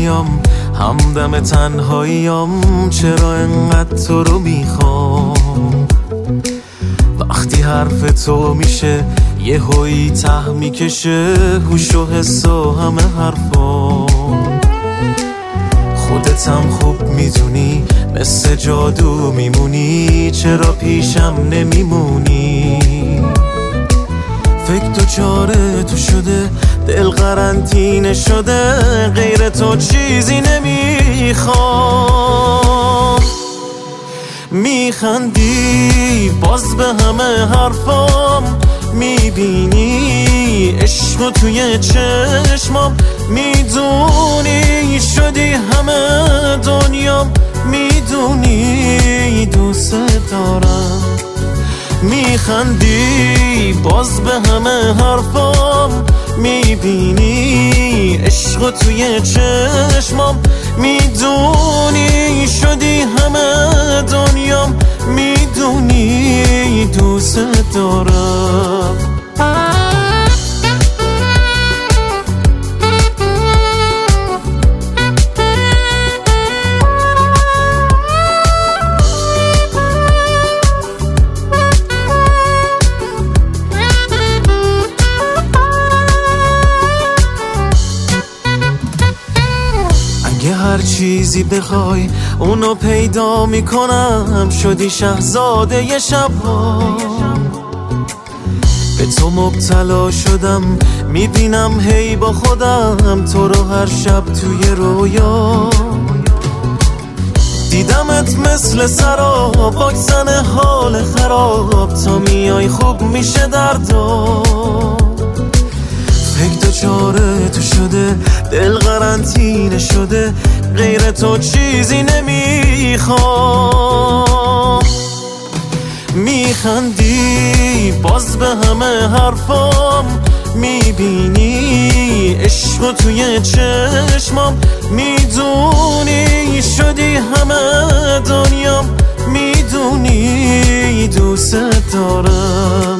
میام همدم تنهاییام، چرا انقدر تو رو میخوام؟ وقتی حرف تو میشه یه هوی ته میکشه، هوش و حس و همه حرفام. خودتم خوب میدونی مثل جادو میمونی، چرا پیشم نمیمونی؟ فکر تو چاره تو شده، دل قرنطینه شده، غیر تو چیزی نمیخوام. میخندی باز به همه حرفام، میبینی عشق توی چشمام، میدونی شدی همه دنیام، میدونی دوست دارم. میخندی باز به همه حرفام، میبینی عشق توی چشمام، میدونی شدی همه دنیام، میدونی دوست دارم. اگه هر چیزی بخوای اونو پیدا میکنم، شدی شهزاده ی شبها. به تو مبتلا شدم، میبینم هی با خودم تو رو هر شب توی رویا. دیدمت مثل سراب، واکسن حال خراب، تا میای خوب میشه دردا. فکر تو چاره تو شده، دل قرنطینه شده، غیر تو چیزی نمیخوام. میخندی باز به همه حرفام، میبینی عشق توی چشمام، میدونی شدی همه دنیام، میدونی دوست دارم.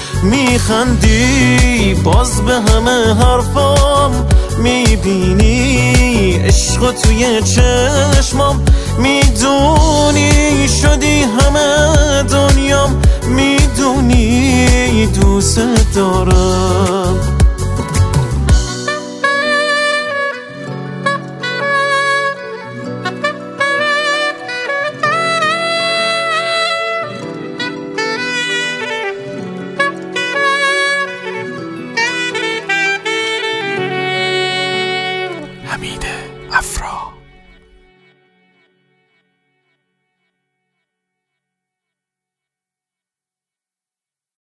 میخندی باز به همه حرفام، میبینی عشق توی چشمام، میدونی شدی همه دنیام، میدونی دوست دارم.